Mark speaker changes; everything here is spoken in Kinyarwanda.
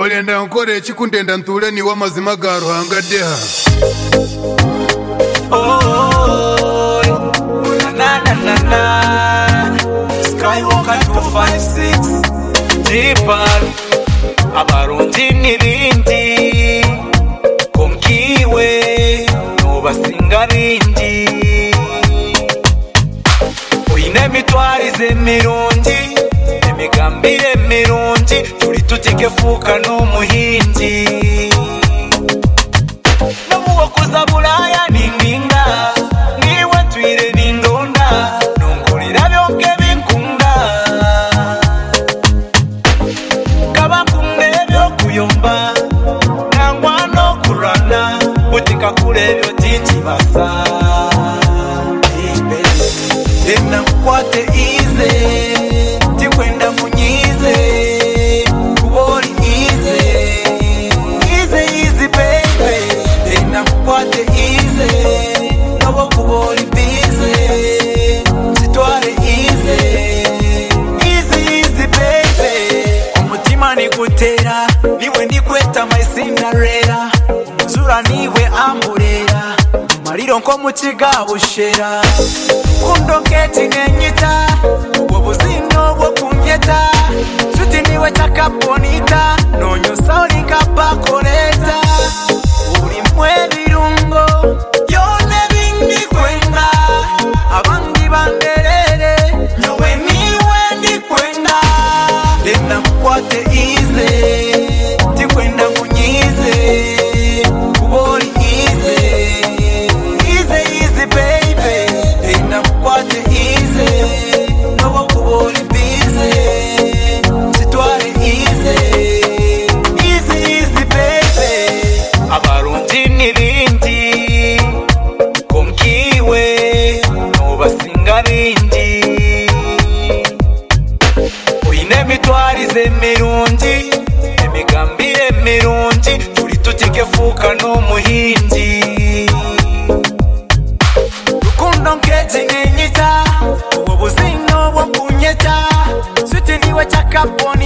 Speaker 1: Olenda nkore chikundenda ntule ni wamazima ga Ruhanga deha.
Speaker 2: Oh, na na na na. Skywalker 256 Deeper Abarundi n'ibindi Komkiwe Nubasinga bindi Uyine mitwarize mirundi Emigambire mirundi Turi tutikefuka n'umuhindi Namuwa kuza Bulaya nindinga Niwe twire nindonda Nungurira byonke binkunda Kabakunde byo kuyomba Nangwa no kurana Butika kure byo titi basa Ena mkwate ize Tikwenda munyize Kubori ize Easy baby Ena mkwate ize Nobo kubori bize Sitware Easy baby Umutima ni kutera Niwe ni kweta my Cinderella Umuzura niwe amurera Mariro nko mukiga bushera Kundo keti nenyita Wabuzino wakunyeta Suti niwe chaka bonita Nonyo sauri kapa koleta Uri mwe virungo Yone vingi kwenda Abandi banderere Nyowe niwe ndi kwenda Lena mkwate ize Tikwenda munyize Kubori Easy baby Lena mkwate ize Nobo kubori bize Sitware Easy baby Abarundi n'ibindi Komkiwe Nubasinga bindi Uyine mitwarize mirundi Emigambire mirundi Turi tutikefuka n'umuhindi Rukundo nketi nenyita Uwo buzino wakunyeta Switi niwe chaka bonita